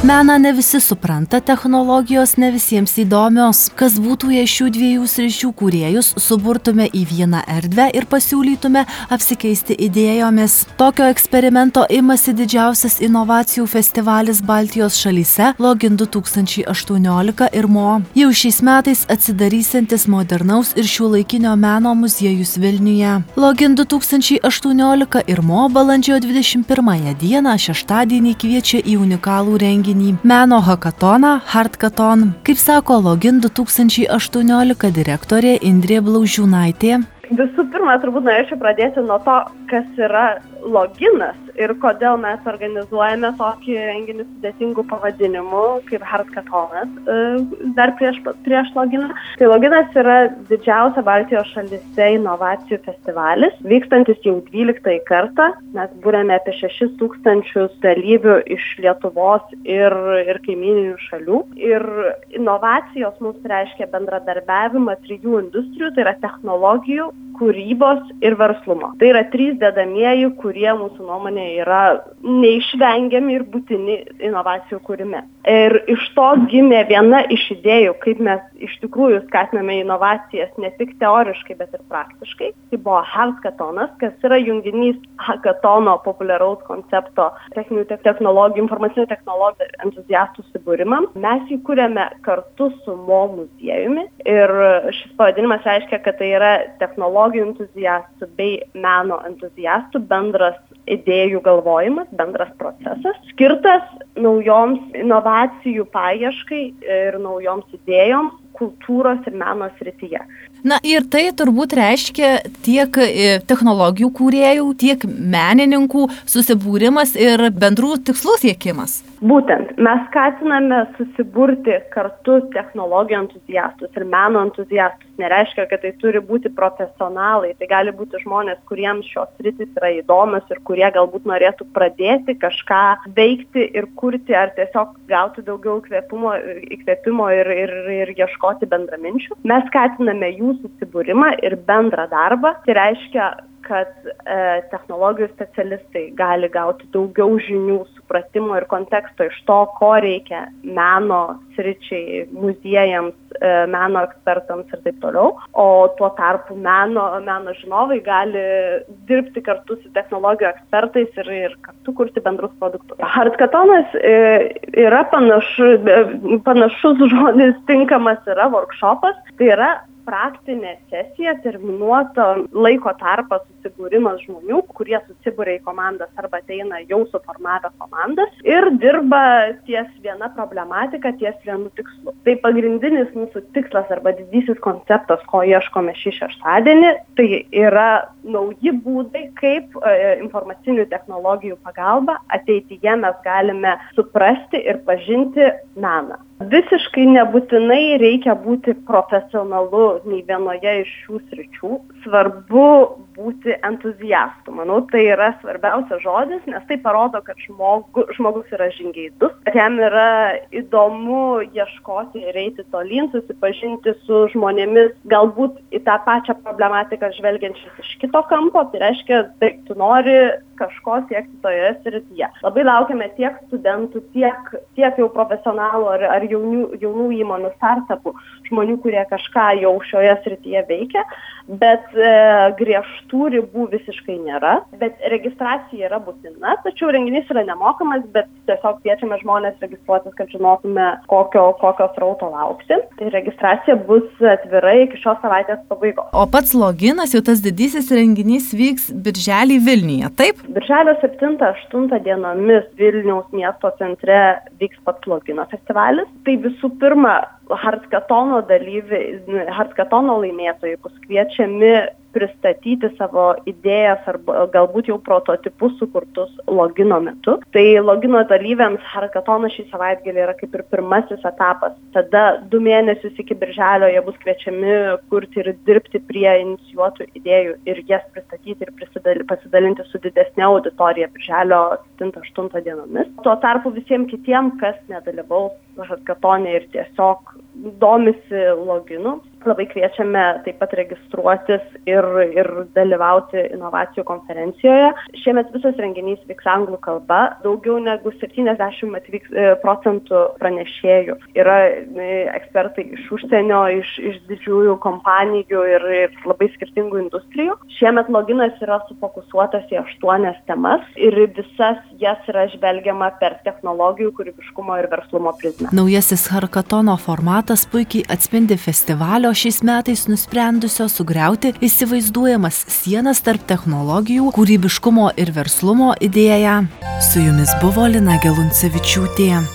Meną ne visi supranta, technologijos ne visiems įdomios. Kas būtų, jei šių dviejų sričių kūrėjus suburtume į vieną erdvę ir pasiūlytume apsikeisti idėjomis. Tokio eksperimento imasi didžiausias inovacijų festivalis Baltijos šalyse Login 2018 ir Mo. Jau šiais metais atsidarysiantis modernaus ir šiuolaikinio meno muziejus Vilniuje. Login 2018 ir Mo balandžio 21 dieną šeštadienį kviečia į unikalų renginį. Meno hakatoną Hardkaton. Kaip sako Login 2018 direktorė Indrė Blaužiūnaitė. Visų pirma, turbūt norėčiau pradėti nuo to, kas yra loginas ir kodėl mes organizuojame tokį renginį sudėtingų pavadinimų kaip Hardkatonas dar prieš loginą. Tai loginas yra didžiausia Baltijos šalyse inovacijų festivalis, vykstantis jau 12 kartą. Mes būrėme apie 6000 dalyvių iš Lietuvos ir kaimyninių šalių. Ir inovacijos mums reiškia bendradarbiavimą 3 industrijų, tai yra technologijų, kūrybos ir verslumo. Tai yra 3 dedamieji, kurie mūsų nuomonė yra neišvengiami ir būtini inovacijų kūrime. Ir iš to gimė viena iš idėjų, kaip mes iš tikrųjų skatiname inovacijas ne tik teoriškai, bet ir praktiškai. Tai buvo Hardkatonas, kas yra junginys hakatono populiaraus koncepto technologijų, informacinių technologijų entuziastų subūrimams. Mes jį kūrėme kartu su Mo muziejumi ir šis pavadinimas reiškia, kad tai yra technologijų entuziastų bei meno entuziastų bendras idėjų galvojimas, bendras procesas, skirtas naujoms inovacijų paieškai ir naujoms idėjoms kultūros ir meno srityje. Na ir tai turbūt reiškia tiek technologijų kūrėjų, tiek menininkų susibūrimas ir bendrų tikslų siekimas. Būtent, mes skatiname susiburti kartu technologijų entuziastus ir meno entuziastus. Nereiškia, kad tai turi būti profesionalai, tai gali būti žmonės, kuriems šios sritys yra įdomios ir kurie galbūt norėtų pradėti kažką veikti ir kurti ar tiesiog gauti daugiau įkvėpimo ir ieškoti bendraminčių. Mes skatiname jų susibūrimą ir bendrą darbą. Tai reiškia, kad technologijų specialistai gali gauti daugiau žinių, supratimo ir konteksto iš to, ko reikia meno sričiai, muziejams, meno ekspertams ir taip toliau. O tuo tarpu meno žinovai gali dirbti kartu su technologijų ekspertais ir kartu kurti bendrus produktus. Hardkatonas yra panašus žodis tinkamas yra workshopas, tai yra praktinė sesija, terminuoto laiko tarpą susibūrimas žmonių, kurie susibūrė į komandas arba ateina jau suformavę komandas ir dirba ties viena problematika, ties vienu tikslu. Tai pagrindinis mūsų tikslas arba didysis konceptas, ko ieškome šį šeštadienį, tai yra nauji būdai, kaip informacinių technologijų pagalba ateityje mes galime suprasti ir pažinti meną. Visiškai nebūtinai reikia būti profesionalu nei vienoje iš šių sričių. Svarbu būti entuziastu. Manau, tai yra svarbiausias žodis, nes tai parodo, kad žmogus yra žingeidus, kad jam yra įdomu ieškoti ir eiti tolyn, susipažinti su žmonėmis, galbūt į tą pačią problematiką žvelgiančiais iš kito kampo. Tai reiškia, tai tu nori kažko siekti toje srityje. Labai laukiame tiek studentų, tiek jau profesionalų ar jaunų įmonių, startupų, žmonių, kurie kažką jau šioje srityje veikia, bet griežtų ribų visiškai nėra. Bet registracija yra būtina, tačiau renginys yra nemokamas, bet tiesiog kviečiame žmonės registruotis, kad žinotume, kokio srauto laukti. Tai registracija bus atvira iki šios savaitės pabaigos. O pats loginas, jau tas didysis renginys vyks birželį Vilniuje, taip? Birželio 7-8 dienomis Vilniaus miesto centre vyks pats logino festivalis. Tai visų pirma, Hardkatono laimėtojai bus kviečiami pristatyti savo idėjas arba galbūt jau prototipus sukurtus logino metu. Tai logino dalyviams Hardkatonas šį savaitgalį yra kaip ir pirmasis etapas. Tada 2 mėnesius iki birželio jie bus kviečiami kurti ir dirbti prie inicijuotų idėjų ir jas pristatyti ir pasidalinti su didesnė auditorija birželio 7-8 dienomis. Tuo tarpu visiems kitiems, kas nedalyvaus Hardkatone ir tiesiog domisi loginu, Labai kviečiame taip pat registruotis ir dalyvauti inovacijų konferencijoje. Šiemet visas renginys vyks anglų kalba, daugiau negu 70% pranešėjų yra ekspertai iš užsienio, iš didžiųjų kompanijų ir labai skirtingų industrijų. Šiemet loginas yra sufokusuotas į 8 temas ir visas jas yra žvelgiama per technologijų, kūrybiškumo ir verslumo prizmę. Naujasis hackathono formatas puikiai atspindi festivalio šiais metais nusprendusio sugriauti įsivaizduojamas sienas tarp technologijų, kūrybiškumo ir verslumo idėją. Su jumis buvo Lina Geluncevičiūtė.